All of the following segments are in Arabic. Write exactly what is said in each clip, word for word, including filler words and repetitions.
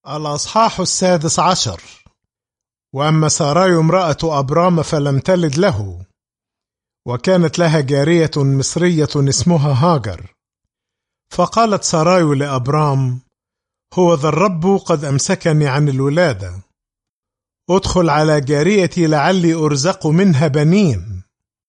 الأصحاح السادس عشر. وأما ساراي امرأة أبرام فلم تلد له، وكانت لها جارية مصرية اسمها هاجر. فقالت ساراي لأبرام: هو ذا الرب قد أمسكني عن الولادة، أدخل على جاريتي لعلي أرزق منها بنين.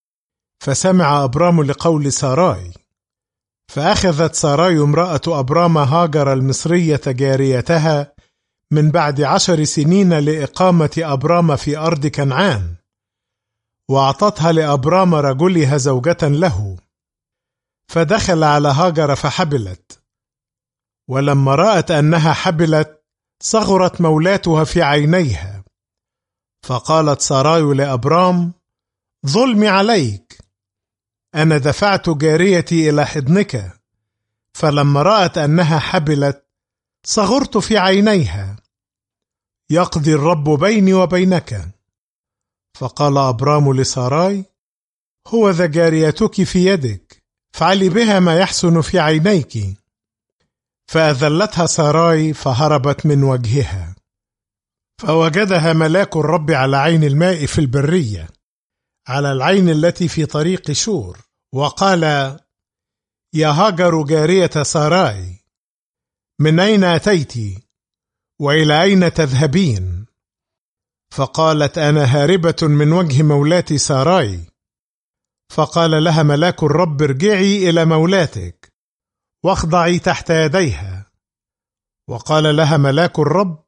فسمع أبرام لقول ساراي، فأخذت ساراي امرأة أبرام هاجر المصرية جاريتها من بعد عشر سنين لإقامة أبرام في أرض كنعان، وأعطتها لأبرام رجلها زوجة له. فدخل على هاجر فحبلت، ولما رأت أنها حبلت صغرت مولاتها في عينيها. فقالت ساراي لأبرام: ظلمي عليك، أنا دفعت جاريتي إلى حضنك. فلما رأت أنها حبلت صغرت في عينيها، يقضي الرب بيني وبينك. فقال أبرام لساراي: هو ذا جاريتك في يدك، فعلي بها ما يحسن في عينيك. فأذلتها ساراي فهربت من وجهها. فوجدها ملاك الرب على عين الماء في البرية، على العين التي في طريق شور، وقال: يا هاجر جارية ساراي، من أين أتيت وإلى أين تذهبين؟ فقالت: أنا هاربة من وجه مولاتي ساراي. فقال لها ملاك الرب: ارجعي إلى مولاتك واخضعي تحت يديها. وقال لها ملاك الرب: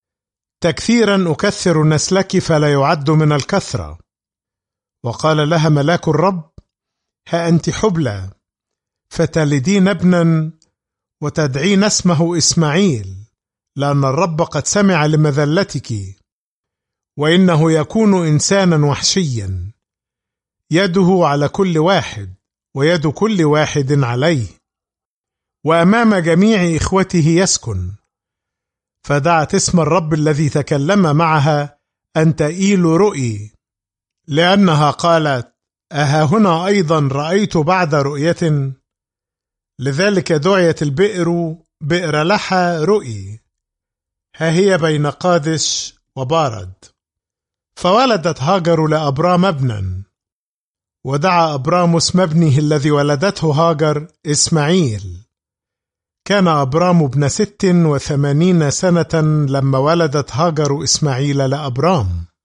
تكثيرا أكثر نسلك فلا يعد من الكثرة. وقال لها ملاك الرب: ها أنت حبلى، فتلدين ابنا وتدعين اسمه إسماعيل، لأن الرب قد سمع لمذلتك، وإنه يكون إنسانا وحشيا، يده على كل واحد ويد كل واحد عليه، وأمام جميع إخوته يسكن. فدعت اسم الرب الذي تكلم معها أنت إيل رؤي، لأنها قالت: أها هنا أيضا رأيت بعد رؤية؟ لذلك دعيت البئر بئر لحى رؤي، ها هي بين قادش وبارد. فولدت هاجر لأبرام ابنا، ودعا أبرام اسم ابنه الذي ولدته هاجر إسماعيل. كان أبرام ابن ست وثمانين سنة لما ولدت هاجر إسماعيل لأبرام.